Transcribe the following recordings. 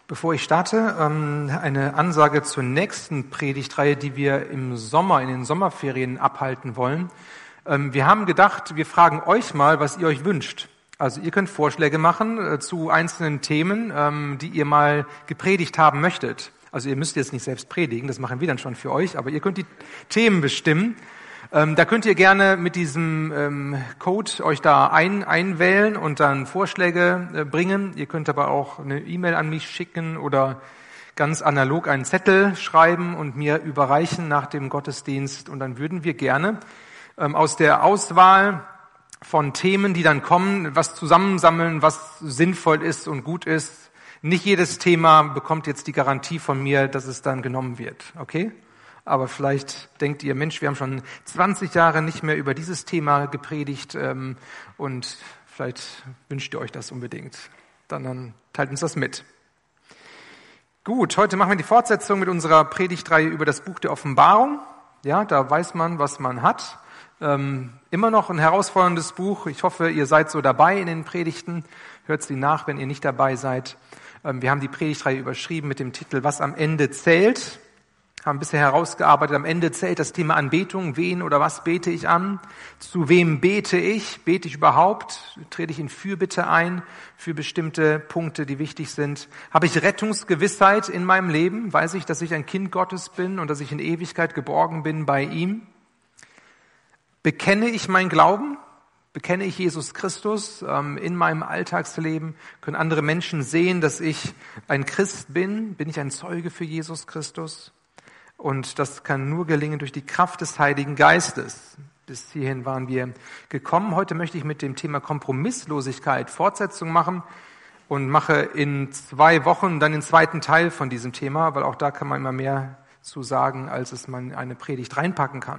Bevor ich starte, eine Ansage zur nächsten Predigtreihe, die wir im Sommer, in den Sommerferien abhalten wollen. Wir haben gedacht, wir fragen euch mal, was ihr euch wünscht. Also ihr könnt Vorschläge machen zu einzelnen Themen, die ihr mal gepredigt haben möchtet. Also ihr müsst jetzt nicht selbst predigen, das machen wir dann schon für euch, aber ihr könnt die Themen bestimmen. Da könnt ihr gerne mit diesem Code euch da einwählen und dann Vorschläge bringen. Ihr könnt aber auch eine E-Mail an mich schicken oder ganz analog einen Zettel schreiben und mir überreichen nach dem Gottesdienst. Und dann würden wir gerne aus der Auswahl von Themen, die dann kommen, was zusammensammeln, was sinnvoll ist und gut ist. Nicht jedes Thema bekommt jetzt die Garantie von mir, dass es dann genommen wird. Okay? Aber vielleicht denkt ihr, Mensch, wir haben schon 20 Jahre nicht mehr über dieses Thema gepredigt und vielleicht wünscht ihr euch das unbedingt. Dann teilt uns das mit. Gut, heute machen wir die Fortsetzung mit unserer Predigtreihe über das Buch der Offenbarung. Ja, da weiß man, was man hat. Immer noch ein herausforderndes Buch. Ich hoffe, ihr seid so dabei in den Predigten. Hört sie nach, wenn ihr nicht dabei seid. Wir haben die Predigtreihe überschrieben mit dem Titel Was am Ende zählt. Haben bisher herausgearbeitet, am Ende zählt das Thema Anbetung. Wen oder was bete ich an? Zu wem bete ich? Bete ich überhaupt? Trete ich in Fürbitte ein für bestimmte Punkte, die wichtig sind? Habe ich Rettungsgewissheit in meinem Leben? Weiß ich, dass ich ein Kind Gottes bin und dass ich in Ewigkeit geborgen bin bei ihm? Bekenne ich meinen Glauben? Bekenne ich Jesus Christus in meinem Alltagsleben? Können andere Menschen sehen, dass ich ein Christ bin? Bin ich ein Zeuge für Jesus Christus? Und das kann nur gelingen durch die Kraft des Heiligen Geistes. Bis hierhin waren wir gekommen. Heute möchte ich mit dem Thema Kompromisslosigkeit Fortsetzung machen und mache in 2 Wochen dann den zweiten Teil von diesem Thema, weil auch da kann man immer mehr zu sagen, als es man in eine Predigt reinpacken kann.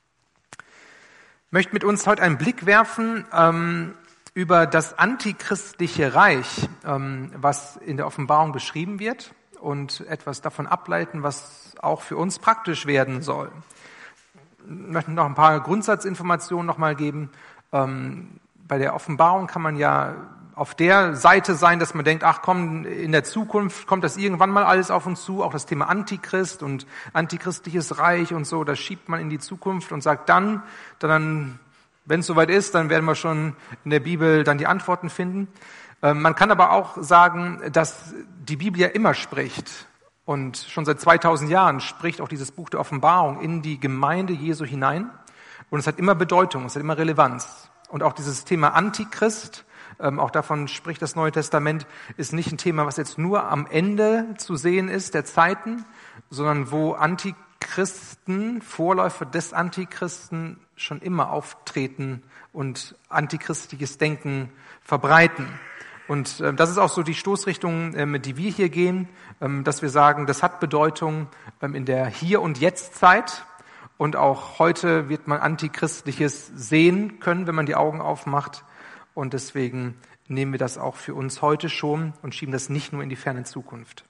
Ich möchte mit uns heute einen Blick werfen über das antichristliche Reich, was in der Offenbarung beschrieben wird, und etwas davon ableiten, was auch für uns praktisch werden soll. Ich möchte noch ein paar Grundsatzinformationen nochmal geben. Bei der Offenbarung kann man ja auf der Seite sein, dass man denkt, ach komm, in der Zukunft kommt das irgendwann mal alles auf uns zu, auch das Thema Antichrist und antichristliches Reich und so, das schiebt man in die Zukunft und sagt dann, wenn es soweit ist, dann werden wir schon in der Bibel dann die Antworten finden. Man kann aber auch sagen, dass die Bibel ja immer spricht und schon seit 2000 Jahren spricht auch dieses Buch der Offenbarung in die Gemeinde Jesu hinein und es hat immer Bedeutung, es hat immer Relevanz. Und auch dieses Thema Antichrist, auch davon spricht das Neue Testament, ist nicht ein Thema, was jetzt nur am Ende zu sehen ist der Zeiten, sondern wo Antichristen, Vorläufer des Antichristen schon immer auftreten und antichristliches Denken verbreiten. Und das ist auch so die Stoßrichtung, die wir hier gehen, dass wir sagen, das hat Bedeutung in der Hier- und Jetzt-Zeit. Und auch heute wird man Antichristliches sehen können, wenn man die Augen aufmacht. Und deswegen nehmen wir das auch für uns heute schon und schieben das nicht nur in die ferne Zukunft.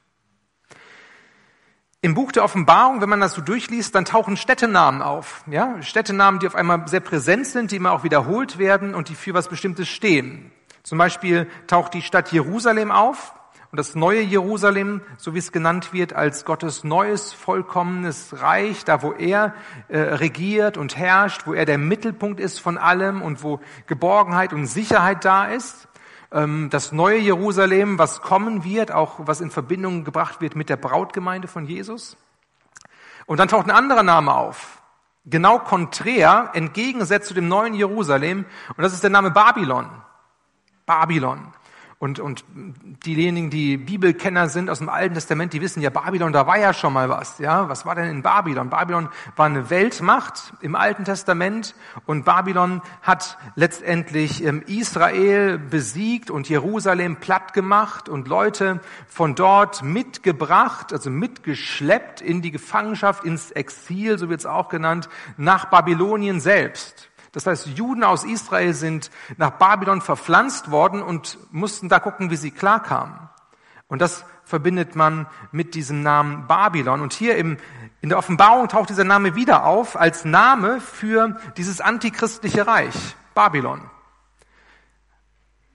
Im Buch der Offenbarung, wenn man das so durchliest, dann tauchen Städtenamen auf. Ja? Städtenamen, die auf einmal sehr präsent sind, die immer auch wiederholt werden und die für was Bestimmtes stehen. Zum Beispiel taucht die Stadt Jerusalem auf und das neue Jerusalem, so wie es genannt wird, als Gottes neues, vollkommenes Reich, da wo er regiert und herrscht, wo er der Mittelpunkt ist von allem und wo Geborgenheit und Sicherheit da ist. Das neue Jerusalem, was kommen wird, auch was in Verbindung gebracht wird mit der Brautgemeinde von Jesus. Und dann taucht ein anderer Name auf, genau konträr, entgegengesetzt zu dem neuen Jerusalem, und das ist der Name Babylon. Babylon. Und diejenigen, die Bibelkenner sind aus dem Alten Testament, die wissen ja, Babylon, da war ja schon mal was. Ja, was war denn in Babylon? Babylon war eine Weltmacht im Alten Testament und Babylon hat letztendlich Israel besiegt und Jerusalem platt gemacht und Leute von dort mitgebracht, also mitgeschleppt in die Gefangenschaft, ins Exil, so wird es auch genannt, nach Babylonien selbst. Das heißt, Juden aus Israel sind nach Babylon verpflanzt worden und mussten da gucken, wie sie klarkamen. Und das verbindet man mit diesem Namen Babylon. Und hier in der Offenbarung taucht dieser Name wieder auf als Name für dieses antichristliche Reich, Babylon.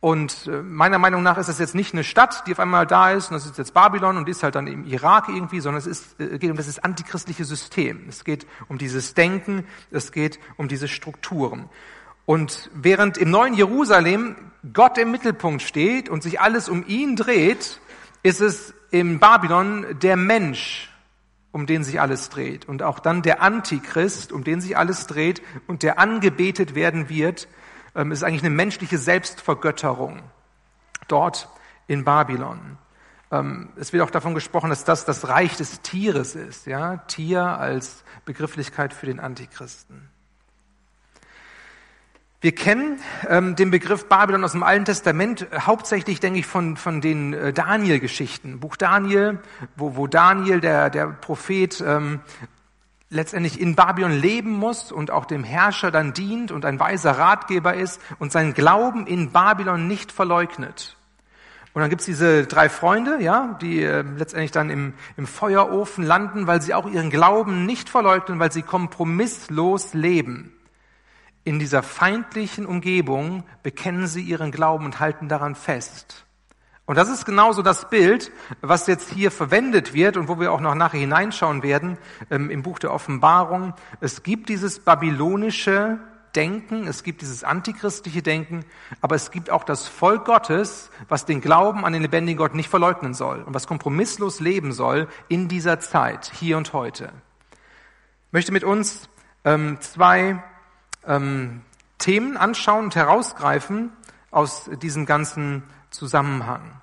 Und meiner Meinung nach ist es jetzt nicht eine Stadt, die auf einmal da ist, und das ist jetzt Babylon und die ist halt dann im Irak irgendwie, sondern es geht um das antichristliche System. Es geht um dieses Denken, es geht um diese Strukturen. Und während im neuen Jerusalem Gott im Mittelpunkt steht und sich alles um ihn dreht, ist es in Babylon der Mensch, um den sich alles dreht. Und auch dann der Antichrist, um den sich alles dreht und der angebetet werden wird. Es ist eigentlich eine menschliche Selbstvergötterung dort in Babylon. Es wird auch davon gesprochen, dass das Reich des Tieres ist. Ja? Tier als Begrifflichkeit für den Antichristen. Wir kennen den Begriff Babylon aus dem Alten Testament, hauptsächlich, denke ich, von den Daniel-Geschichten. Buch Daniel, wo Daniel, der Prophet, letztendlich in Babylon leben muss und auch dem Herrscher dann dient und ein weiser Ratgeber ist und seinen Glauben in Babylon nicht verleugnet. Und dann gibt's diese 3 Freunde, ja, die letztendlich dann im Feuerofen landen, weil sie auch ihren Glauben nicht verleugnen, weil sie kompromisslos leben. In dieser feindlichen Umgebung bekennen sie ihren Glauben und halten daran fest. Und das ist genauso das Bild, was jetzt hier verwendet wird und wo wir auch noch nachher hineinschauen werden im Buch der Offenbarung. Es gibt dieses babylonische Denken, es gibt dieses antichristliche Denken, aber es gibt auch das Volk Gottes, was den Glauben an den lebendigen Gott nicht verleugnen soll und was kompromisslos leben soll in dieser Zeit, hier und heute. Ich möchte mit uns 2 Themen anschauen und herausgreifen aus diesem ganzen Zusammenhang.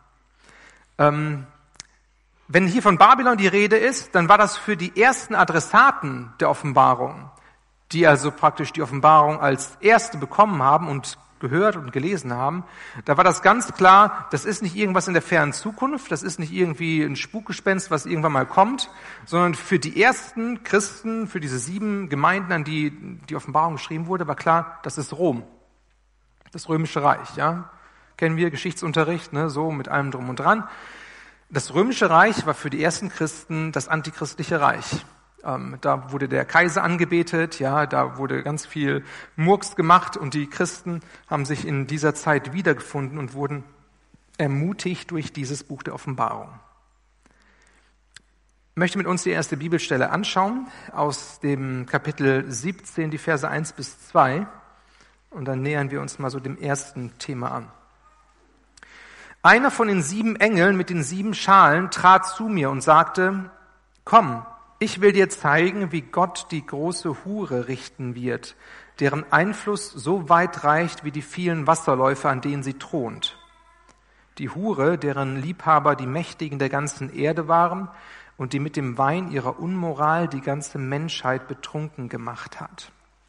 Wenn hier von Babylon die Rede ist, dann war das für die ersten Adressaten der Offenbarung, die also praktisch die Offenbarung als erste bekommen haben und gehört und gelesen haben. Da war das ganz klar, das ist nicht irgendwas in der fernen Zukunft, das ist nicht irgendwie ein Spukgespenst, was irgendwann mal kommt, sondern für die ersten Christen, für diese 7 Gemeinden, an die die Offenbarung geschrieben wurde, war klar, das ist Rom, das Römische Reich, ja. Kennen wir, Geschichtsunterricht, ne, so mit allem drum und dran. Das Römische Reich war für die ersten Christen das antichristliche Reich. Da wurde der Kaiser angebetet, ja, da wurde ganz viel Murks gemacht und die Christen haben sich in dieser Zeit wiedergefunden und wurden ermutigt durch dieses Buch der Offenbarung. Ich möchte mit uns die erste Bibelstelle anschauen, aus dem Kapitel 17, die Verse 1 bis 2, und dann nähern wir uns mal so dem ersten Thema an. Einer von den 7 Engeln mit den 7 Schalen trat zu mir und sagte, komm, ich will dir zeigen, wie Gott die große Hure richten wird, deren Einfluss so weit reicht wie die vielen Wasserläufe, an denen sie thront. Die Hure, deren Liebhaber die Mächtigen der ganzen Erde waren und die mit dem Wein ihrer Unmoral die ganze Menschheit betrunken gemacht hat.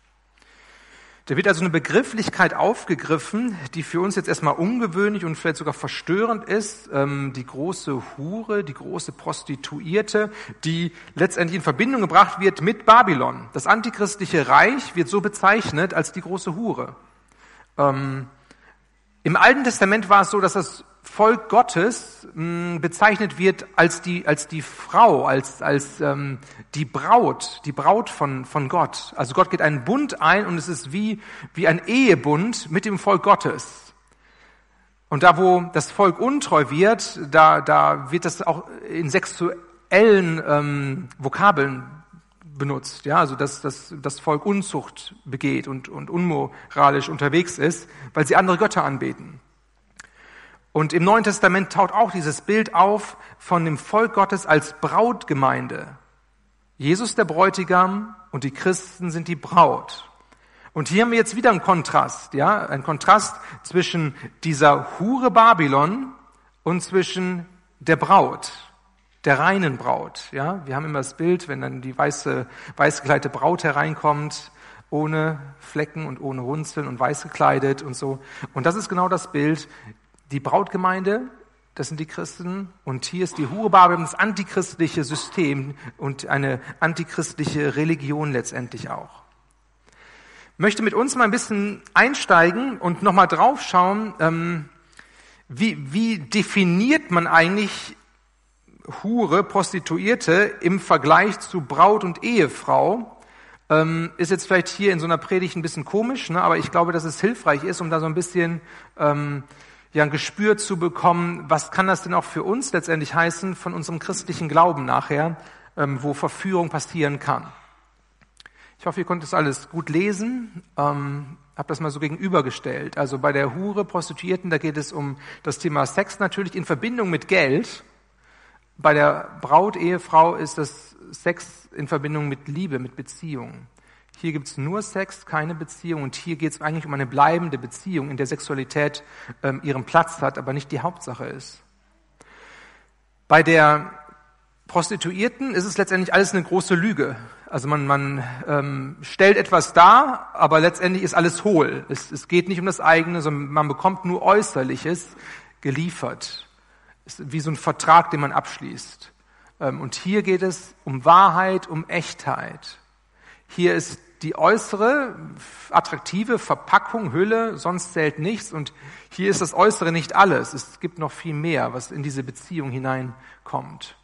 Da wird also eine Begrifflichkeit aufgegriffen, die für uns jetzt erstmal ungewöhnlich und vielleicht sogar verstörend ist. Die große Hure, die große Prostituierte, die letztendlich in Verbindung gebracht wird mit Babylon. Das antichristliche Reich wird so bezeichnet als die große Hure. Im Alten Testament war es so, dass das Volk Gottes bezeichnet wird als die Frau, als die Braut von Gott. Also Gott geht einen Bund ein und es ist wie ein Ehebund mit dem Volk Gottes. Und da, wo das Volk untreu wird, da wird das auch in sexuellen Vokabeln benutzt. Ja, also dass das Volk Unzucht begeht und unmoralisch unterwegs ist, weil sie andere Götter anbeten. Und im Neuen Testament taucht auch dieses Bild auf von dem Volk Gottes als Brautgemeinde. Jesus der Bräutigam und die Christen sind die Braut. Und hier haben wir jetzt wieder einen Kontrast, ja, ein Kontrast zwischen dieser Hure Babylon und zwischen der Braut, der reinen Braut, ja. Wir haben immer das Bild, wenn dann die weiß gekleidete Braut hereinkommt, ohne Flecken und ohne Runzeln und weiß gekleidet und so. Und das ist genau das Bild. Die Brautgemeinde, das sind die Christen, und hier ist die Hure Babylon, das antichristliche System und eine antichristliche Religion letztendlich auch. Ich möchte mit uns mal ein bisschen einsteigen und nochmal draufschauen, wie definiert man eigentlich Hure, Prostituierte im Vergleich zu Braut und Ehefrau. Ist jetzt vielleicht hier in so einer Predigt ein bisschen komisch, ne, aber ich glaube, dass es hilfreich ist, um da so ein bisschen ja ein Gespür zu bekommen, was kann das denn auch für uns letztendlich heißen von unserem christlichen Glauben nachher, wo Verführung passieren kann. Ich hoffe, ihr konntet das alles gut lesen. Habe das mal so gegenübergestellt. Also bei der Hure, Prostituierten, da geht es um das Thema Sex natürlich in Verbindung mit Geld. Bei der Braut, Ehefrau ist das Sex in Verbindung mit Liebe, mit Beziehung. Hier gibt es nur Sex, keine Beziehung. Und hier geht es eigentlich um eine bleibende Beziehung, in der Sexualität ihren Platz hat, aber nicht die Hauptsache ist. Bei der Prostituierten ist es letztendlich alles eine große Lüge. Also man stellt etwas dar, aber letztendlich ist alles hohl. Es geht nicht um das eigene, sondern man bekommt nur Äußerliches geliefert. Es ist wie so ein Vertrag, den man abschließt. Und hier geht es um Wahrheit, um Echtheit. Hier ist die äußere, attraktive Verpackung, Hülle, sonst zählt nichts. Und hier ist das Äußere nicht alles. Es gibt noch viel mehr, was in diese Beziehung hineinkommt.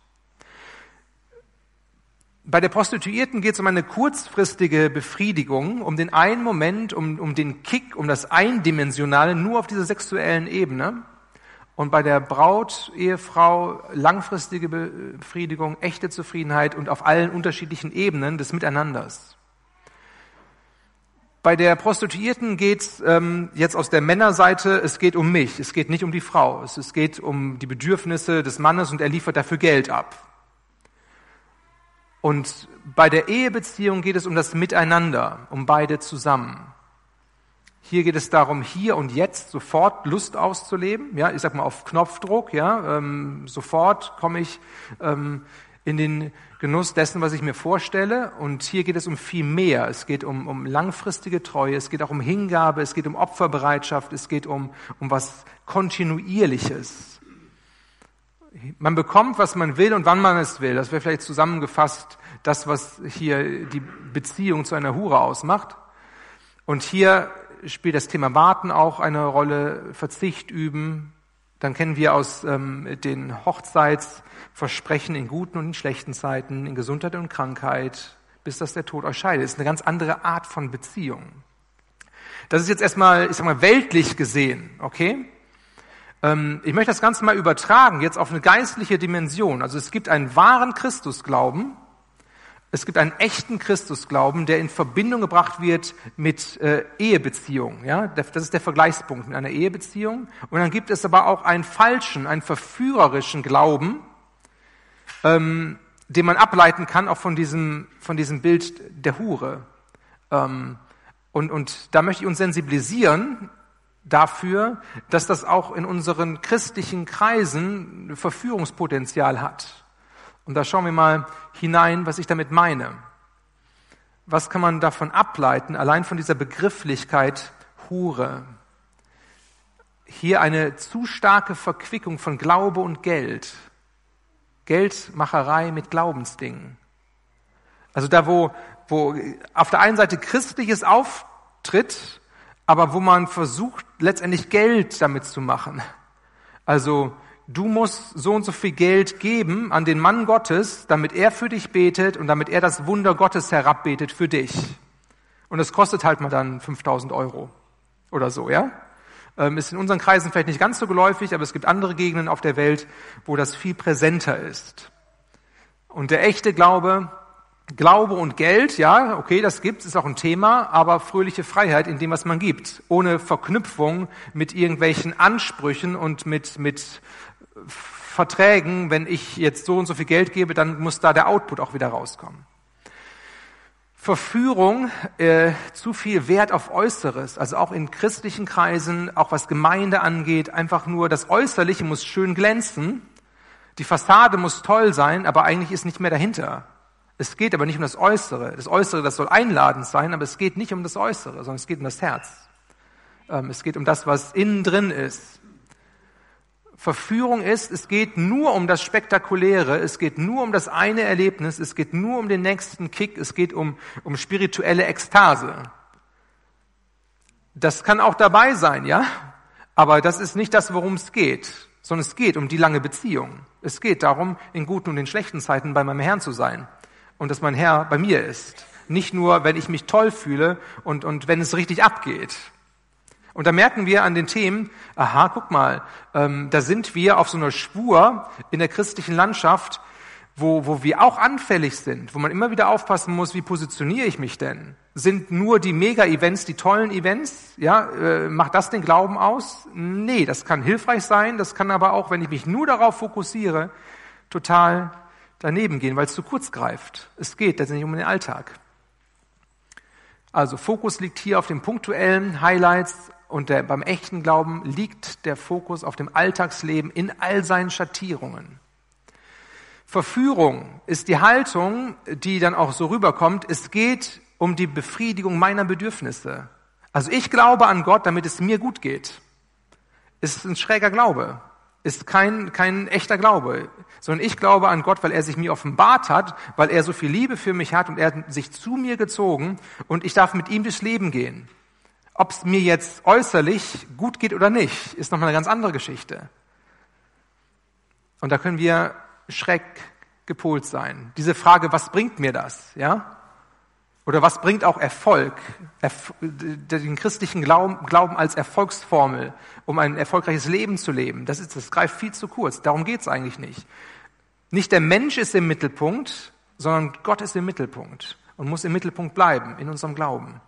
Bei der Prostituierten geht es um eine kurzfristige Befriedigung, um den einen Moment, um den Kick, um das Eindimensionale, nur auf dieser sexuellen Ebene. Und bei der Braut, Ehefrau, langfristige Befriedigung, echte Zufriedenheit und auf allen unterschiedlichen Ebenen des Miteinanders. Bei der Prostituierten geht's jetzt aus der Männerseite, es geht um mich, es geht nicht um die Frau. Es geht um die Bedürfnisse des Mannes und er liefert dafür Geld ab. Und bei der Ehebeziehung geht es um das Miteinander, um beide zusammen. Hier geht es darum, hier und jetzt sofort Lust auszuleben. Ja, ich sag mal auf Knopfdruck. Ja, sofort komme ich in den Genuss dessen, was ich mir vorstelle. Und hier geht es um viel mehr. Es geht um langfristige Treue. Es geht auch um Hingabe. Es geht um Opferbereitschaft. Es geht um was Kontinuierliches. Man bekommt, was man will und wann man es will. Das wäre vielleicht zusammengefasst das, was hier die Beziehung zu einer Hure ausmacht. Und hier spielt das Thema Warten auch eine Rolle, Verzicht üben. Dann kennen wir aus den Hochzeitsversprechen in guten und in schlechten Zeiten, in Gesundheit und Krankheit, bis dass der Tod euch scheidet. Das ist eine ganz andere Art von Beziehung. Das ist jetzt erstmal, ich sag mal, weltlich gesehen, okay? Ich möchte das Ganze mal übertragen, jetzt auf eine geistliche Dimension. Also es gibt einen wahren Christusglauben, es gibt einen echten Christusglauben, der in Verbindung gebracht wird mit Ehebeziehungen. Ja? Das ist der Vergleichspunkt mit einer Ehebeziehung. Und dann gibt es aber auch einen falschen, einen verführerischen Glauben, den man ableiten kann, auch von diesem Bild der Hure. Und da möchte ich uns sensibilisieren dafür, dass das auch in unseren christlichen Kreisen Verführungspotenzial hat. Und da schauen wir mal hinein, was ich damit meine. Was kann man davon ableiten, allein von dieser Begrifflichkeit Hure? Hier eine zu starke Verquickung von Glaube und Geld. Geldmacherei mit Glaubensdingen. Also da, wo auf der einen Seite Christliches auftritt, aber wo man versucht, letztendlich Geld damit zu machen. Also du musst so und so viel Geld geben an den Mann Gottes, damit er für dich betet und damit er das Wunder Gottes herabbetet für dich. Und das kostet halt mal dann 5.000 € oder so, ja? Ist in unseren Kreisen vielleicht nicht ganz so geläufig, aber es gibt andere Gegenden auf der Welt, wo das viel präsenter ist. Und der echte Glaube und Geld, ja, okay, das gibt's, ist auch ein Thema, aber fröhliche Freiheit in dem, was man gibt, ohne Verknüpfung mit irgendwelchen Ansprüchen und mit Verträgen. Wenn ich jetzt so und so viel Geld gebe, dann muss da der Output auch wieder rauskommen. Verführung, zu viel Wert auf Äußeres, also auch in christlichen Kreisen, auch was Gemeinde angeht, einfach nur das Äußerliche muss schön glänzen, die Fassade muss toll sein, aber eigentlich ist nicht mehr dahinter. Es geht aber nicht um das Äußere. Das Äußere, das soll einladend sein, aber es geht nicht um das Äußere, sondern es geht um das Herz. Es geht um das, was innen drin ist. Verführung ist, es geht nur um das Spektakuläre, es geht nur um das eine Erlebnis, es geht nur um den nächsten Kick, es geht um spirituelle Ekstase. Das kann auch dabei sein, ja, aber das ist nicht das, worum es geht, sondern es geht um die lange Beziehung. Es geht darum, in guten und in schlechten Zeiten bei meinem Herrn zu sein. Und dass mein Herr bei mir ist. Nicht nur, wenn ich mich toll fühle und wenn es richtig abgeht. Und da merken wir an den Themen, aha, guck mal, da sind wir auf so einer Spur in der christlichen Landschaft, wo wir auch anfällig sind, wo man immer wieder aufpassen muss, wie positioniere ich mich denn? Sind nur die Mega-Events, die tollen Events, macht das den Glauben aus? Nee, das kann hilfreich sein, das kann aber auch, wenn ich mich nur darauf fokussiere, total daneben gehen, weil es zu kurz greift. Es geht letztendlich um den Alltag. Also Fokus liegt hier auf den punktuellen Highlights und beim echten Glauben liegt der Fokus auf dem Alltagsleben in all seinen Schattierungen. Verführung ist die Haltung, die dann auch so rüberkommt, es geht um die Befriedigung meiner Bedürfnisse. Also ich glaube an Gott, damit es mir gut geht. Ist ein schräger Glaube, ist kein echter Glaube, sondern ich glaube an Gott, weil er sich mir offenbart hat, weil er so viel Liebe für mich hat und er hat sich zu mir gezogen und ich darf mit ihm durchs Leben gehen. Ob es mir jetzt äußerlich gut geht oder nicht, ist nochmal eine ganz andere Geschichte. Und da können wir schräg gepolt sein. Diese Frage, was bringt mir das? Ja? Oder was bringt auch Erfolg? Den christlichen Glauben als Erfolgsformel, um ein erfolgreiches Leben zu leben. Das greift viel zu kurz. Darum geht es eigentlich nicht. Nicht der Mensch ist im Mittelpunkt, sondern Gott ist im Mittelpunkt und muss im Mittelpunkt bleiben in unserem Glauben.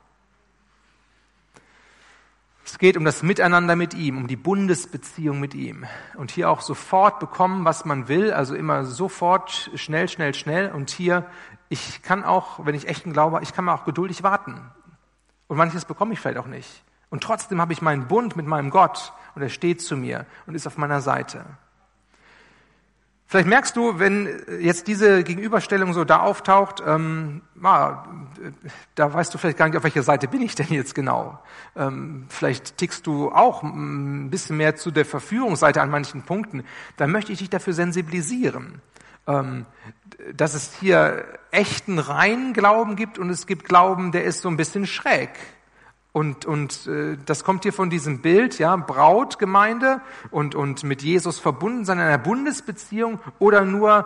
Es geht um das Miteinander mit ihm, um die Bundesbeziehung mit ihm. Und hier auch sofort bekommen, was man will, also immer sofort, schnell. Und hier, ich kann auch, wenn ich echten Glaube habe, ich kann mal auch geduldig warten. Und manches bekomme ich vielleicht auch nicht. Und trotzdem habe ich meinen Bund mit meinem Gott und er steht zu mir und ist auf meiner Seite. Vielleicht merkst du, wenn jetzt diese Gegenüberstellung so da auftaucht, da weißt du vielleicht gar nicht, auf welcher Seite bin ich denn jetzt genau. Vielleicht tickst du auch ein bisschen mehr zu der Verführungsseite an manchen Punkten. Da möchte ich dich dafür sensibilisieren, dass es hier echten reinen Glauben gibt und es gibt Glauben, der ist so ein bisschen schräg. Und das kommt hier von diesem Bild, ja, Brautgemeinde und mit Jesus verbunden sein in einer Bundesbeziehung oder nur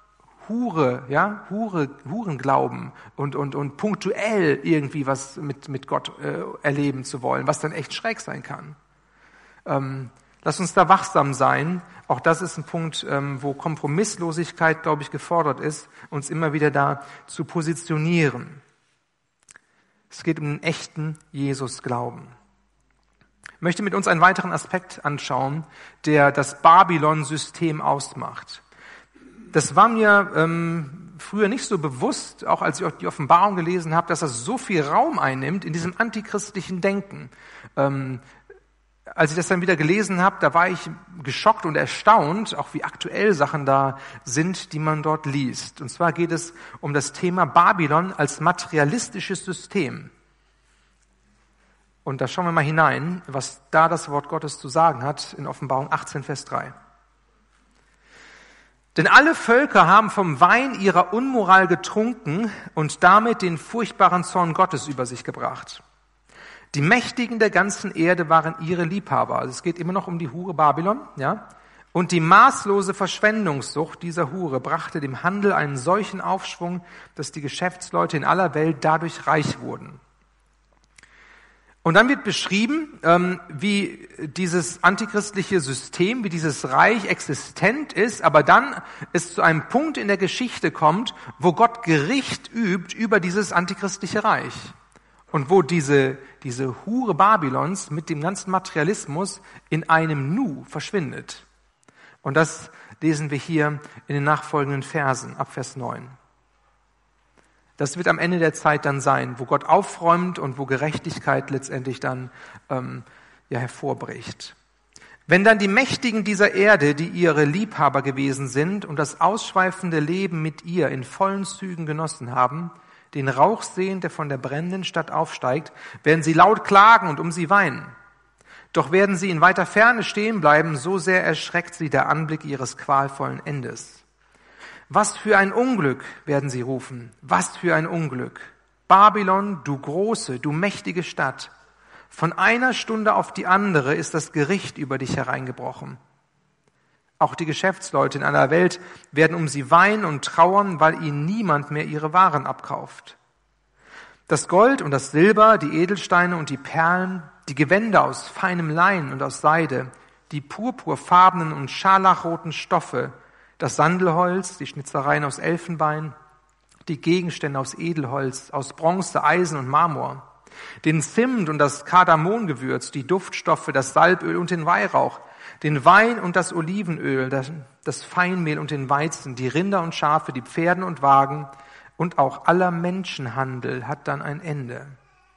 Hurenglauben und punktuell irgendwie was mit Gott erleben zu wollen, was dann echt schräg sein kann. Lass uns da wachsam sein. Auch das ist ein Punkt, wo Kompromisslosigkeit, glaube ich, gefordert ist, uns immer wieder da zu positionieren. Es geht um den echten Jesus-Glauben. Ich möchte mit uns einen weiteren Aspekt anschauen, der das Babylon-System ausmacht. Das war mir früher nicht so bewusst, auch als ich die Offenbarung gelesen habe, dass das so viel Raum einnimmt in diesem antichristlichen Denken. Als ich das dann wieder gelesen habe, da war ich geschockt und erstaunt, auch wie aktuell Sachen da sind, die man dort liest. Und zwar geht es um das Thema Babylon als materialistisches System. Und da schauen wir mal hinein, was da das Wort Gottes zu sagen hat in Offenbarung 18, Vers 3. Denn alle Völker haben vom Wein ihrer Unmoral getrunken und damit den furchtbaren Zorn Gottes über sich gebracht. Die Mächtigen der ganzen Erde waren ihre Liebhaber. Also es geht immer noch um die Hure Babylon, ja. Und die maßlose Verschwendungssucht dieser Hure brachte dem Handel einen solchen Aufschwung, dass die Geschäftsleute in aller Welt dadurch reich wurden. Und dann wird beschrieben, wie dieses antichristliche System, wie dieses Reich existent ist, aber dann es zu einem Punkt in der Geschichte kommt, wo Gott Gericht übt über dieses antichristliche Reich. Und wo diese Hure Babylons mit dem ganzen Materialismus in einem Nu verschwindet. Und das lesen wir hier in den nachfolgenden Versen, ab Vers 9. Das wird am Ende der Zeit dann sein, wo Gott aufräumt und wo Gerechtigkeit letztendlich dann hervorbricht. Wenn dann die Mächtigen dieser Erde, die ihre Liebhaber gewesen sind und das ausschweifende Leben mit ihr in vollen Zügen genossen haben, den Rauch sehen, der von der brennenden Stadt aufsteigt, werden sie laut klagen und um sie weinen. Doch werden sie in weiter Ferne stehen bleiben, so sehr erschreckt sie der Anblick ihres qualvollen Endes. Was für ein Unglück, werden sie rufen, was für ein Unglück. Babylon, du große, du mächtige Stadt, von einer Stunde auf die andere ist das Gericht über dich hereingebrochen. Auch die Geschäftsleute in aller Welt werden um sie weinen und trauern, weil ihnen niemand mehr ihre Waren abkauft. Das Gold und das Silber, die Edelsteine und die Perlen, die Gewänder aus feinem Lein und aus Seide, die purpurfarbenen und scharlachroten Stoffe, das Sandelholz, die Schnitzereien aus Elfenbein, die Gegenstände aus Edelholz, aus Bronze, Eisen und Marmor, den Zimt und das Kardamomgewürz, die Duftstoffe, das Salböl und den Weihrauch, den Wein und das Olivenöl, das Feinmehl und den Weizen, die Rinder und Schafe, die Pferden und Wagen und auch aller Menschenhandel hat dann ein Ende.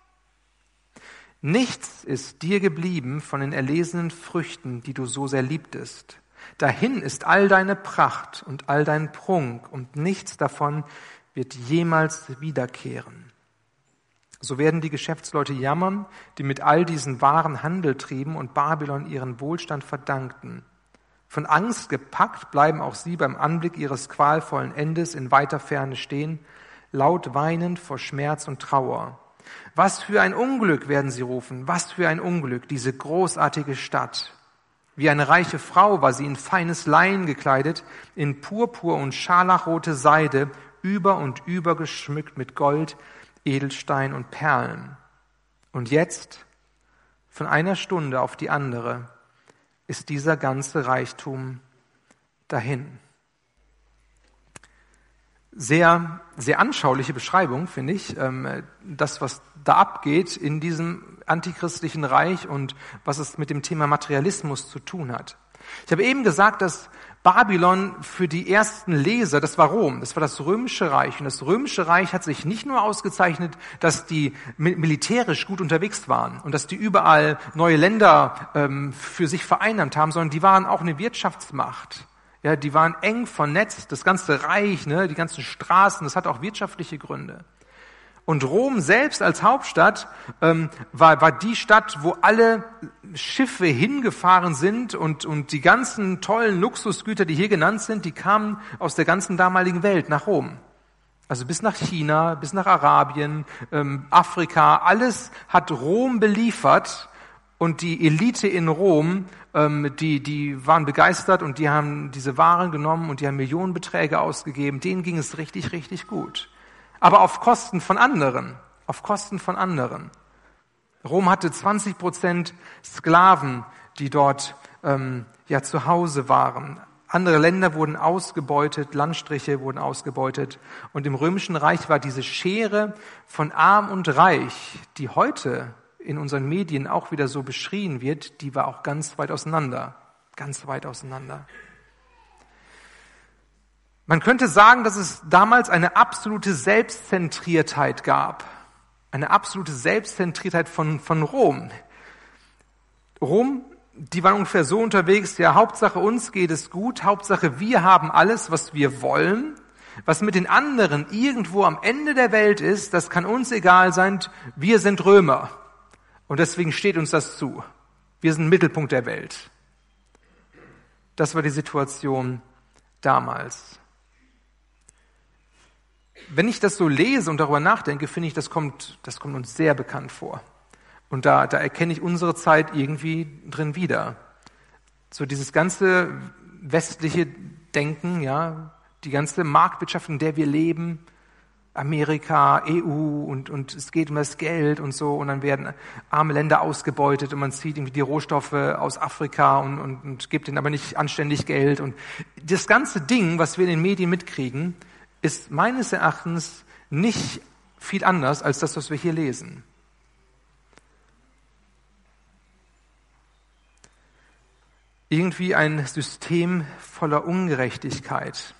Nichts ist dir geblieben von den erlesenen Früchten, die du so sehr liebtest. Dahin ist all deine Pracht und all dein Prunk, und nichts davon wird jemals wiederkehren. So werden die Geschäftsleute jammern, die mit all diesen Waren Handel trieben und Babylon ihren Wohlstand verdankten. Von Angst gepackt bleiben auch sie beim Anblick ihres qualvollen Endes in weiter Ferne stehen, laut weinend vor Schmerz und Trauer. Was für ein Unglück, werden sie rufen, was für ein Unglück, diese großartige Stadt. Wie eine reiche Frau war sie in feines Lein gekleidet, in Purpur und scharlachrote Seide, über und über geschmückt mit Gold, Edelstein und Perlen. Und jetzt, von einer Stunde auf die andere, ist dieser ganze Reichtum dahin. Sehr, sehr anschauliche Beschreibung, finde ich, das, was da abgeht in diesem antichristlichen Reich und was es mit dem Thema Materialismus zu tun hat. Ich habe eben gesagt, dass Babylon für die ersten Leser, das war Rom, das war das Römische Reich. Und das Römische Reich hat sich nicht nur ausgezeichnet, dass die militärisch gut unterwegs waren und dass die überall neue Länder für sich vereinnahmt haben, sondern die waren auch eine Wirtschaftsmacht. Ja, die waren eng vernetzt, das ganze Reich, die ganzen Straßen, das hat auch wirtschaftliche Gründe. Und Rom selbst als Hauptstadt war die Stadt, wo alle Schiffe hingefahren sind und die ganzen tollen Luxusgüter, die hier genannt sind, die kamen aus der ganzen damaligen Welt nach Rom. Also bis nach China, bis nach Arabien, Afrika, alles hat Rom beliefert. Und die Elite in Rom, die waren begeistert und die haben diese Waren genommen und die haben Millionenbeträge ausgegeben. Denen ging es richtig, richtig gut. Aber auf Kosten von anderen. Rom hatte 20% Sklaven, die dort zu Hause waren. Andere Länder wurden ausgebeutet, Landstriche wurden ausgebeutet. Und im Römischen Reich war diese Schere von Arm und Reich, die heute in unseren Medien auch wieder so beschrien wird, die war auch ganz weit auseinander. Man könnte sagen, dass es damals eine absolute Selbstzentriertheit gab. Eine absolute Selbstzentriertheit von Rom. Rom, die waren ungefähr so unterwegs, ja, Hauptsache uns geht es gut, Hauptsache wir haben alles, was wir wollen. Was mit den anderen irgendwo am Ende der Welt ist, das kann uns egal sein, wir sind Römer. Und deswegen steht uns das zu. Wir sind Mittelpunkt der Welt. Das war die Situation damals. Wenn ich das so lese und darüber nachdenke, finde ich, das kommt uns sehr bekannt vor. Und da erkenne ich unsere Zeit irgendwie drin wieder. So dieses ganze westliche Denken, ja, die ganze Marktwirtschaft, in der wir leben, Amerika, EU und es geht um das Geld und so und dann werden arme Länder ausgebeutet und man zieht irgendwie die Rohstoffe aus Afrika und gibt ihnen aber nicht anständig Geld und das ganze Ding, was wir in den Medien mitkriegen, ist meines Erachtens nicht viel anders als das, was wir hier lesen. Irgendwie ein System voller Ungerechtigkeit.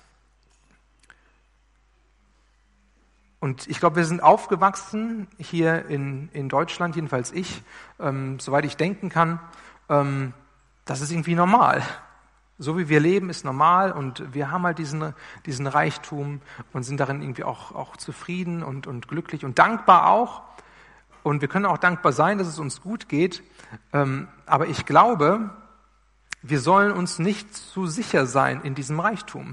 Und ich glaube, wir sind aufgewachsen hier in Deutschland, jedenfalls ich, soweit ich denken kann, das ist irgendwie normal. So wie wir leben, ist normal und wir haben halt diesen Reichtum und sind darin irgendwie auch zufrieden und glücklich und dankbar auch. Und wir können auch dankbar sein, dass es uns gut geht. Aber ich glaube, wir sollen uns nicht zu sicher sein in diesem Reichtum.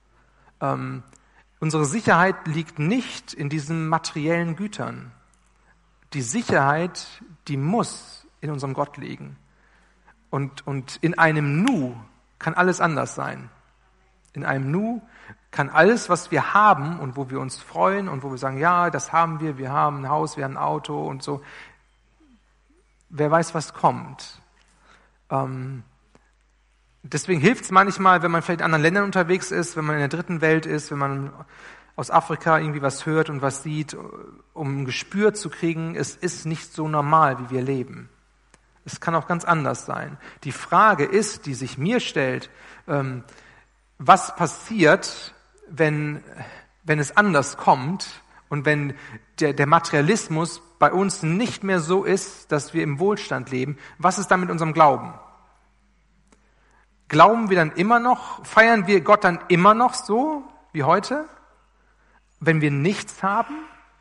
Unsere Sicherheit liegt nicht in diesen materiellen Gütern. Die Sicherheit, die muss in unserem Gott liegen. Und in einem Nu kann alles anders sein. In einem Nu kann alles, was wir haben und wo wir uns freuen und wo wir sagen, ja, das haben wir haben ein Haus, wir haben ein Auto und so. wer weiß, was kommt. Deswegen hilft es manchmal, wenn man vielleicht in anderen Ländern unterwegs ist, wenn man in der dritten Welt ist, wenn man aus Afrika irgendwie was hört und was sieht, um ein Gespür zu kriegen, es ist nicht so normal, wie wir leben. Es kann auch ganz anders sein. Die Frage ist, die sich mir stellt, was passiert, wenn es anders kommt und wenn der Materialismus bei uns nicht mehr so ist, dass wir im Wohlstand leben? Was ist dann mit unserem Glauben? Glauben wir dann immer noch, feiern wir Gott dann immer noch so wie heute, wenn wir nichts haben?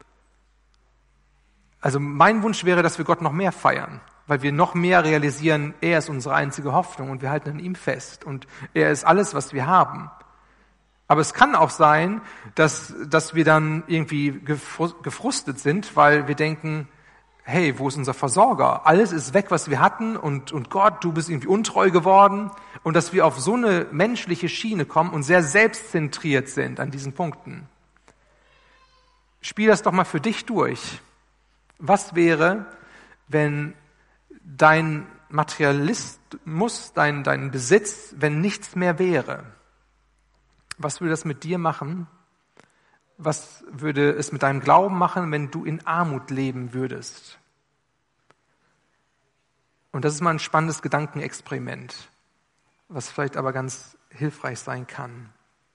Also mein Wunsch wäre, dass wir Gott noch mehr feiern, weil wir noch mehr realisieren, er ist unsere einzige Hoffnung und wir halten an ihm fest und er ist alles, was wir haben. Aber es kann auch sein, dass wir dann irgendwie gefrustet sind, weil wir denken, hey, wo ist unser Versorger? Alles ist weg, was wir hatten und Gott, du bist irgendwie untreu geworden. Und dass wir auf so eine menschliche Schiene kommen und sehr selbstzentriert sind an diesen Punkten. Spiel das doch mal für dich durch. Was wäre, wenn dein Materialismus, dein Besitz, wenn nichts mehr wäre? Was würde das mit dir machen? Was würde es mit deinem Glauben machen, wenn du in Armut leben würdest? Und das ist mal ein spannendes Gedankenexperiment, was vielleicht aber ganz hilfreich sein kann.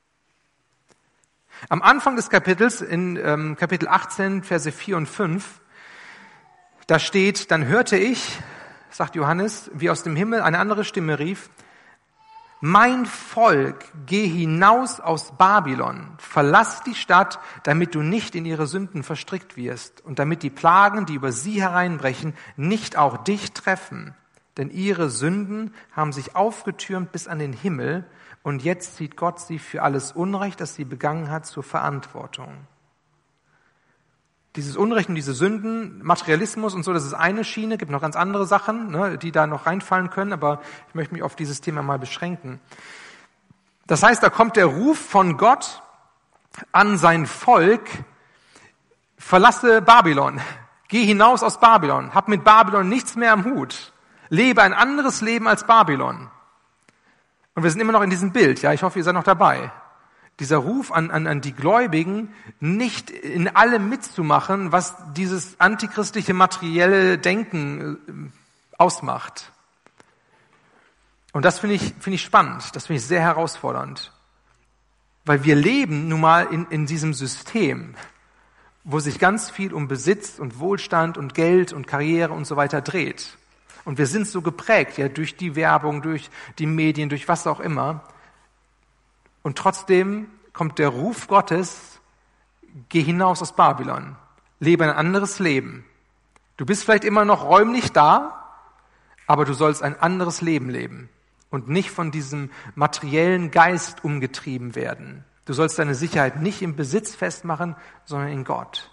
Am Anfang des Kapitels, in Kapitel 18, Verse 4 und 5, da steht, dann hörte ich, sagt Johannes, wie aus dem Himmel eine andere Stimme rief, mein Volk, geh hinaus aus Babylon, verlass die Stadt, damit du nicht in ihre Sünden verstrickt wirst und damit die Plagen, die über sie hereinbrechen, nicht auch dich treffen. Denn ihre Sünden haben sich aufgetürmt bis an den Himmel und jetzt zieht Gott sie für alles Unrecht, das sie begangen hat, zur Verantwortung. Dieses Unrecht und diese Sünden, Materialismus und so, das ist eine Schiene, gibt noch ganz andere Sachen, ne, die da noch reinfallen können, aber ich möchte mich auf dieses Thema mal beschränken. Das heißt, da kommt der Ruf von Gott an sein Volk, verlasse Babylon, geh hinaus aus Babylon, hab mit Babylon nichts mehr am Hut, lebe ein anderes Leben als Babylon. Und wir sind immer noch in diesem Bild, ja, ich hoffe, ihr seid noch dabei. Dieser Ruf an die Gläubigen, nicht in allem mitzumachen, was dieses antichristliche materielle Denken ausmacht. Und das finde ich spannend, das finde ich sehr herausfordernd. Weil wir leben nun mal in diesem System, wo sich ganz viel um Besitz und Wohlstand und Geld und Karriere und so weiter dreht. Und wir sind so geprägt, ja, durch die Werbung, durch die Medien, durch was auch immer. Und trotzdem kommt der Ruf Gottes, geh hinaus aus Babylon, lebe ein anderes Leben. Du bist vielleicht immer noch räumlich da, aber du sollst ein anderes Leben leben und nicht von diesem materiellen Geist umgetrieben werden. Du sollst deine Sicherheit nicht im Besitz festmachen, sondern in Gott.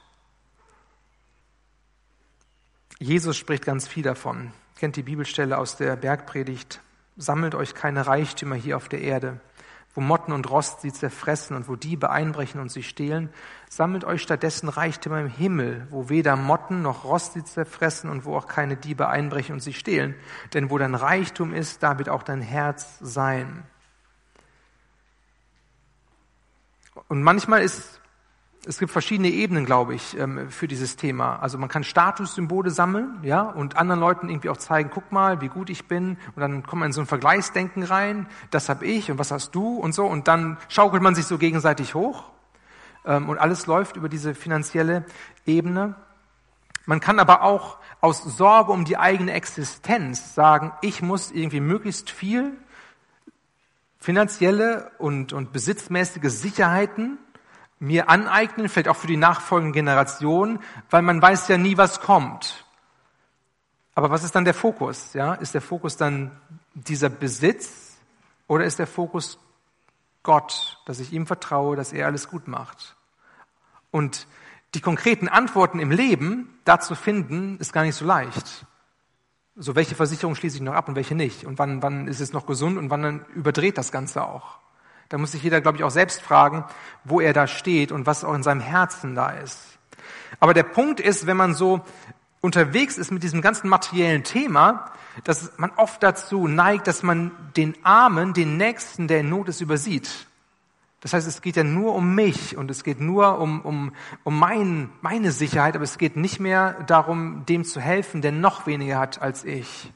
Jesus spricht ganz viel davon. Kennt die Bibelstelle aus der Bergpredigt? Sammelt euch keine Reichtümer hier auf der Erde, wo Motten und Rost sie zerfressen und wo Diebe einbrechen und sie stehlen. Sammelt euch stattdessen Reichtümer im Himmel, wo weder Motten noch Rost sie zerfressen und wo auch keine Diebe einbrechen und sie stehlen. Denn wo dein Reichtum ist, da wird auch dein Herz sein. Und manchmal es gibt verschiedene Ebenen, glaube ich, für dieses Thema. Also man kann Statussymbole sammeln, ja, und anderen Leuten irgendwie auch zeigen, guck mal, wie gut ich bin. Und dann kommt man in so ein Vergleichsdenken rein, das habe ich und was hast du und so. Und dann schaukelt man sich so gegenseitig hoch. Und alles läuft über diese finanzielle Ebene. Man kann aber auch aus Sorge um die eigene Existenz sagen, ich muss irgendwie möglichst viel finanzielle und besitzmäßige Sicherheiten mir aneignen, vielleicht auch für die nachfolgenden Generationen, weil man weiß ja nie, was kommt. Aber was ist dann der Fokus? Ja? Ist der Fokus dann dieser Besitz oder ist der Fokus Gott, dass ich ihm vertraue, dass er alles gut macht? Und die konkreten Antworten im Leben da zu finden, ist gar nicht so leicht. So, welche Versicherung schließe ich noch ab und welche nicht? Und wann ist es noch gesund und wann dann überdreht das Ganze auch? Da muss sich jeder, glaube ich, auch selbst fragen, wo er da steht und was auch in seinem Herzen da ist. Aber der Punkt ist, wenn man so unterwegs ist mit diesem ganzen materiellen Thema, dass man oft dazu neigt, dass man den Armen, den Nächsten, der in Not ist, übersieht. Das heißt, es geht ja nur um mich und es geht nur um meine Sicherheit, aber es geht nicht mehr darum, dem zu helfen, der noch weniger hat als ich.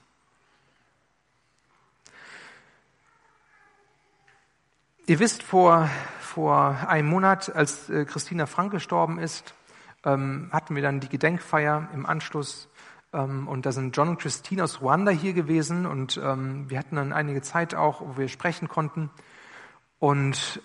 Ihr wisst, vor einem Monat, als Christina Frank gestorben ist, hatten wir dann die Gedenkfeier im Anschluss. Und da sind John und Christine aus Ruanda hier gewesen und wir hatten dann einige Zeit auch, wo wir sprechen konnten. Und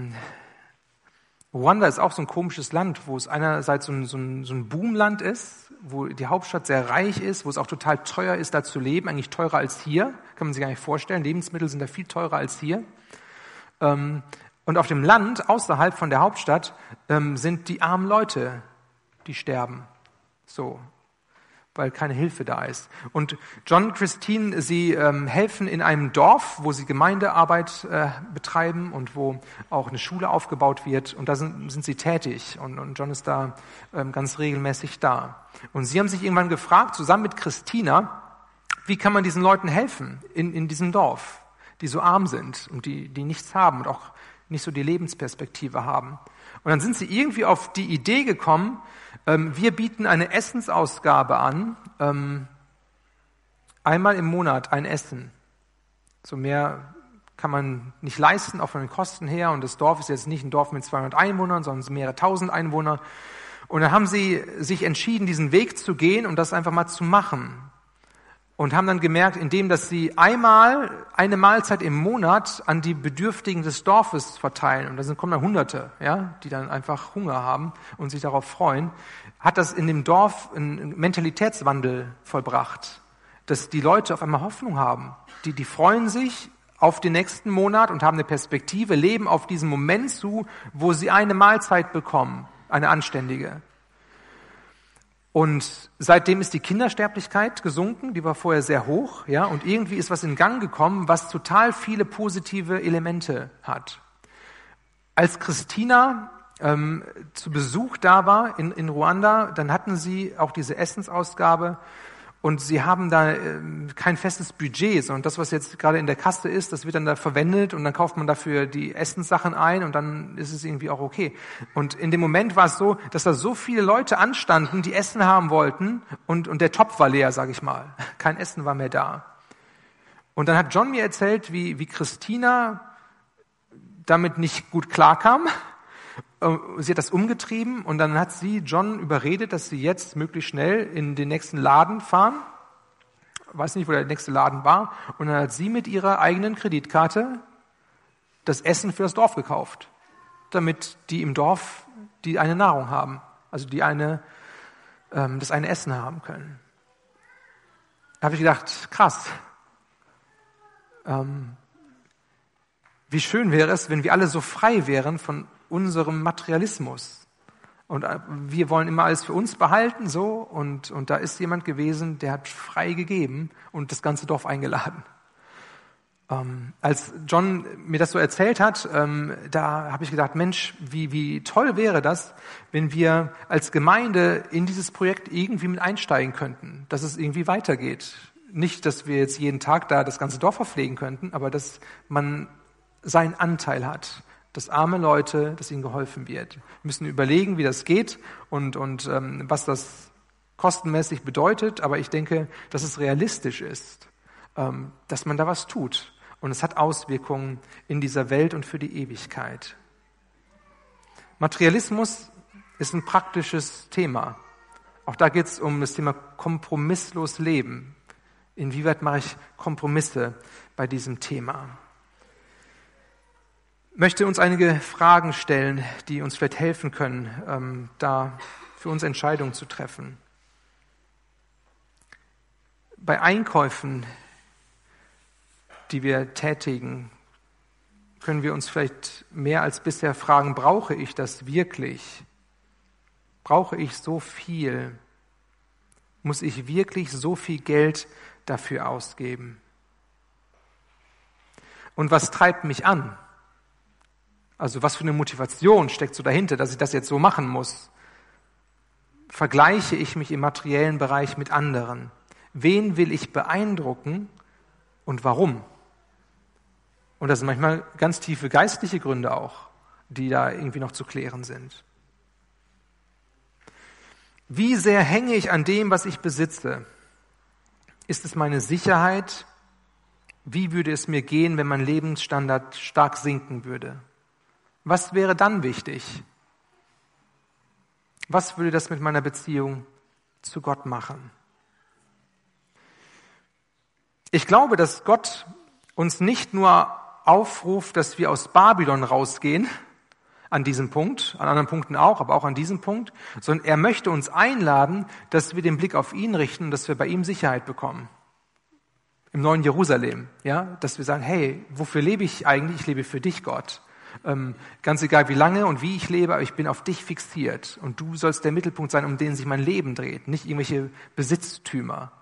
Ruanda ist auch so ein komisches Land, wo es einerseits so ein Boomland ist, wo die Hauptstadt sehr reich ist, wo es auch total teuer ist, da zu leben, eigentlich teurer als hier, kann man sich gar nicht vorstellen. Lebensmittel sind da viel teurer als hier. Und auf dem Land, außerhalb von der Hauptstadt, sind die armen Leute, die sterben. So, weil keine Hilfe da ist. Und John und Christine, sie helfen in einem Dorf, wo sie Gemeindearbeit betreiben und wo auch eine Schule aufgebaut wird. Und da sind sie tätig. Und John ist da ganz regelmäßig da. Und sie haben sich irgendwann gefragt, zusammen mit Christina, wie kann man diesen Leuten helfen in diesem Dorf, die so arm sind und die nichts haben und auch nicht so die Lebensperspektive haben. Und dann sind sie irgendwie auf die Idee gekommen, wir bieten eine Essensausgabe an, einmal im Monat ein Essen. So mehr kann man nicht leisten, auch von den Kosten her. Und das Dorf ist jetzt nicht ein Dorf mit 200 Einwohnern, sondern es sind mehrere tausend Einwohner. Und dann haben sie sich entschieden, diesen Weg zu gehen und das einfach mal zu machen. Und haben dann gemerkt, indem dass sie einmal eine Mahlzeit im Monat an die Bedürftigen des Dorfes verteilen, und da kommen dann Hunderte, ja, die dann einfach Hunger haben und sich darauf freuen, hat das in dem Dorf einen Mentalitätswandel vollbracht, dass die Leute auf einmal Hoffnung haben. Die freuen sich auf den nächsten Monat und haben eine Perspektive, leben auf diesen Moment zu, wo sie eine Mahlzeit bekommen, eine anständige. Und seitdem ist die Kindersterblichkeit gesunken, die war vorher sehr hoch, ja, und irgendwie ist was in Gang gekommen, was total viele positive Elemente hat. Als Christina zu Besuch da war in Ruanda, dann hatten sie auch diese Essensausgabe und sie haben da kein festes Budget, sondern das, was jetzt gerade in der Kasse ist, das wird dann da verwendet und dann kauft man dafür die Essenssachen ein und dann ist es irgendwie auch okay. Und in dem Moment war es so, dass da so viele Leute anstanden, die Essen haben wollten und der Topf war leer, sag ich mal. Kein Essen war mehr da. Und dann hat John mir erzählt, wie Christina damit nicht gut klarkam. Sie hat das umgetrieben und dann hat sie John überredet, dass sie jetzt möglichst schnell in den nächsten Laden fahren. Weiß nicht, wo der nächste Laden war. Und dann hat sie mit ihrer eigenen Kreditkarte das Essen für das Dorf gekauft, damit die im Dorf die eine Nahrung haben, also die das eine Essen haben können. Da habe ich gedacht, krass. Wie schön wäre es, wenn wir alle so frei wären von unserem Materialismus. Und wir wollen immer alles für uns behalten, so, und da ist jemand gewesen, der hat frei gegeben und das ganze Dorf eingeladen. Als John mir das so erzählt hat, da habe ich gedacht, Mensch, wie toll wäre das, wenn wir als Gemeinde in dieses Projekt irgendwie mit einsteigen könnten, dass es irgendwie weitergeht. Nicht, dass wir jetzt jeden Tag da das ganze Dorf verpflegen könnten, aber dass man seinen Anteil hat. Dass arme Leute, dass ihnen geholfen wird. Wir müssen überlegen, wie das geht und was das kostenmäßig bedeutet. Aber ich denke, dass es realistisch ist, dass man da was tut. Und es hat Auswirkungen in dieser Welt und für die Ewigkeit. Materialismus ist ein praktisches Thema. Auch da geht es um das Thema kompromisslos Leben. Inwieweit mache ich Kompromisse bei diesem Thema? Ich möchte uns einige Fragen stellen, die uns vielleicht helfen können, da für uns Entscheidungen zu treffen. Bei Einkäufen, die wir tätigen, können wir uns vielleicht mehr als bisher fragen, brauche ich das wirklich? Brauche ich so viel? Muss ich wirklich so viel Geld dafür ausgeben? Und was treibt mich an? Also was für eine Motivation steckt so dahinter, dass ich das jetzt so machen muss? vergleiche ich mich im materiellen Bereich mit anderen? Wen will ich beeindrucken und warum? Und das sind manchmal ganz tiefe geistliche Gründe auch, die da irgendwie noch zu klären sind. Wie sehr hänge ich an dem, was ich besitze? Ist es meine Sicherheit? Wie würde es mir gehen, wenn mein Lebensstandard stark sinken würde? Was wäre dann wichtig? Was würde das mit meiner Beziehung zu Gott machen? Ich glaube, dass Gott uns nicht nur aufruft, dass wir aus Babylon rausgehen, an diesem Punkt, an anderen Punkten auch, aber auch an diesem Punkt, sondern er möchte uns einladen, dass wir den Blick auf ihn richten und dass wir bei ihm Sicherheit bekommen. Im neuen Jerusalem, ja, dass wir sagen, hey, wofür lebe ich eigentlich? Ich lebe für dich, Gott. Ganz egal, wie lange und wie ich lebe, aber ich bin auf dich fixiert. Und du sollst der Mittelpunkt sein, um den sich mein Leben dreht, nicht irgendwelche Besitztümer.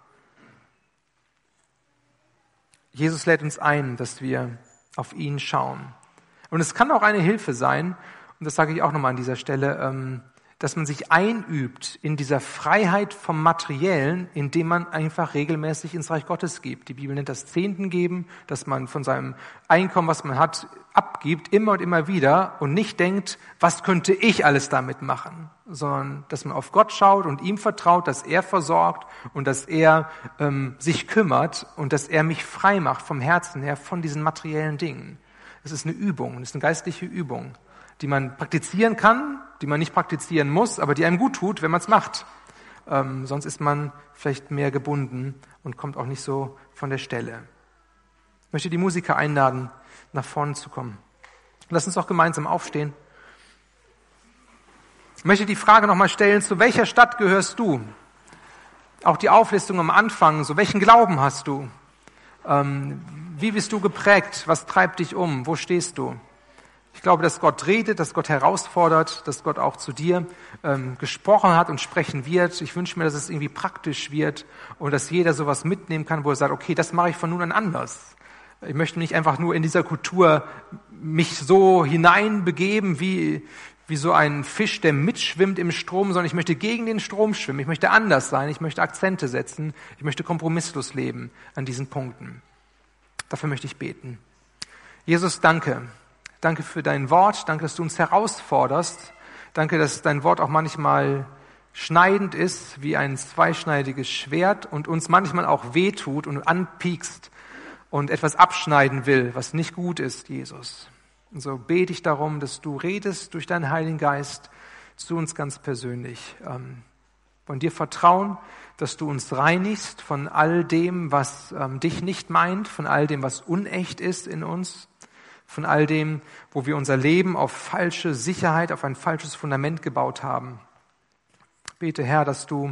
Jesus lädt uns ein, dass wir auf ihn schauen. Und es kann auch eine Hilfe sein, und das sage ich auch nochmal an dieser Stelle, dass man sich einübt in dieser Freiheit vom Materiellen, indem man einfach regelmäßig ins Reich Gottes gibt. Die Bibel nennt das Zehnten geben, dass man von seinem Einkommen, was man hat, abgibt, immer und immer wieder und nicht denkt, was könnte ich alles damit machen, sondern dass man auf Gott schaut und ihm vertraut, dass er versorgt und dass er sich kümmert und dass er mich frei macht vom Herzen her von diesen materiellen Dingen. Das ist eine Übung, das ist eine geistliche Übung, die man praktizieren kann, die man nicht praktizieren muss, aber die einem gut tut, wenn man es macht. Sonst ist man vielleicht mehr gebunden und kommt auch nicht so von der Stelle. Ich möchte die Musiker einladen, nach vorne zu kommen. Lass uns auch gemeinsam aufstehen. Ich möchte die Frage nochmal stellen, zu welcher Stadt gehörst du? Auch die Auflistung am Anfang, so welchen Glauben hast du? Wie bist du geprägt? Was treibt dich um? Wo stehst du? Ich glaube, dass Gott redet, dass Gott herausfordert, dass Gott auch zu dir gesprochen hat und sprechen wird. Ich wünsche mir, dass es irgendwie praktisch wird und dass jeder sowas mitnehmen kann, wo er sagt, okay, das mache ich von nun an anders. Ich möchte nicht einfach nur in dieser Kultur mich so hineinbegeben wie so ein Fisch, der mitschwimmt im Strom, sondern ich möchte gegen den Strom schwimmen. Ich möchte anders sein, ich möchte Akzente setzen, ich möchte kompromisslos leben an diesen Punkten. Dafür möchte ich beten. Jesus, danke. Danke für dein Wort. Danke, dass du uns herausforderst. Danke, dass dein Wort auch manchmal schneidend ist, wie ein zweischneidiges Schwert und uns manchmal auch wehtut und anpiekst und etwas abschneiden will, was nicht gut ist, Jesus. Und so bete ich darum, dass du redest durch deinen Heiligen Geist zu uns ganz persönlich. Von dir vertrauen, dass du uns reinigst von all dem, was dich nicht meint, von all dem, was unecht ist in uns, von all dem, wo wir unser Leben auf falsche Sicherheit, auf ein falsches Fundament gebaut haben. Bete, Herr, dass du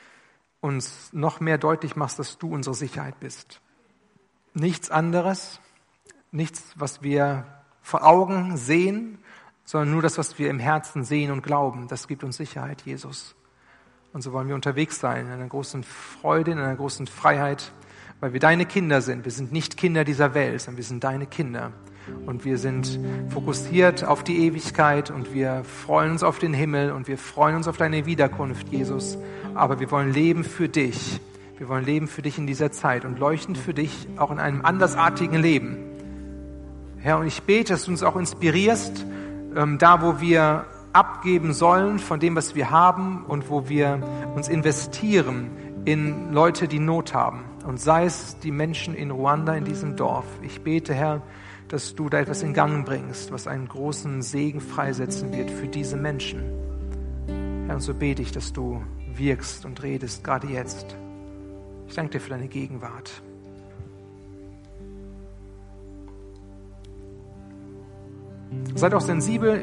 uns noch mehr deutlich machst, dass du unsere Sicherheit bist. Nichts anderes, nichts, was wir vor Augen sehen, sondern nur das, was wir im Herzen sehen und glauben. Das gibt uns Sicherheit, Jesus. Und so wollen wir unterwegs sein, in einer großen Freude, in einer großen Freiheit, weil wir deine Kinder sind. Wir sind nicht Kinder dieser Welt, sondern wir sind deine Kinder. Und wir sind fokussiert auf die Ewigkeit und wir freuen uns auf den Himmel und wir freuen uns auf deine Wiederkunft, Jesus. Aber wir wollen leben für dich. Wir wollen leben für dich in dieser Zeit und leuchten für dich auch in einem andersartigen Leben. Herr, und ich bete, dass du uns auch inspirierst, da wo wir abgeben sollen von dem, was wir haben und wo wir uns investieren in Leute, die Not haben. Und sei es die Menschen in Ruanda, in diesem Dorf. Ich bete, Herr, dass du da etwas in Gang bringst, was einen großen Segen freisetzen wird für diese Menschen. Herr, und so bete ich, dass du wirkst und redest, gerade jetzt. Ich danke dir für deine Gegenwart. Seid auch sensibel.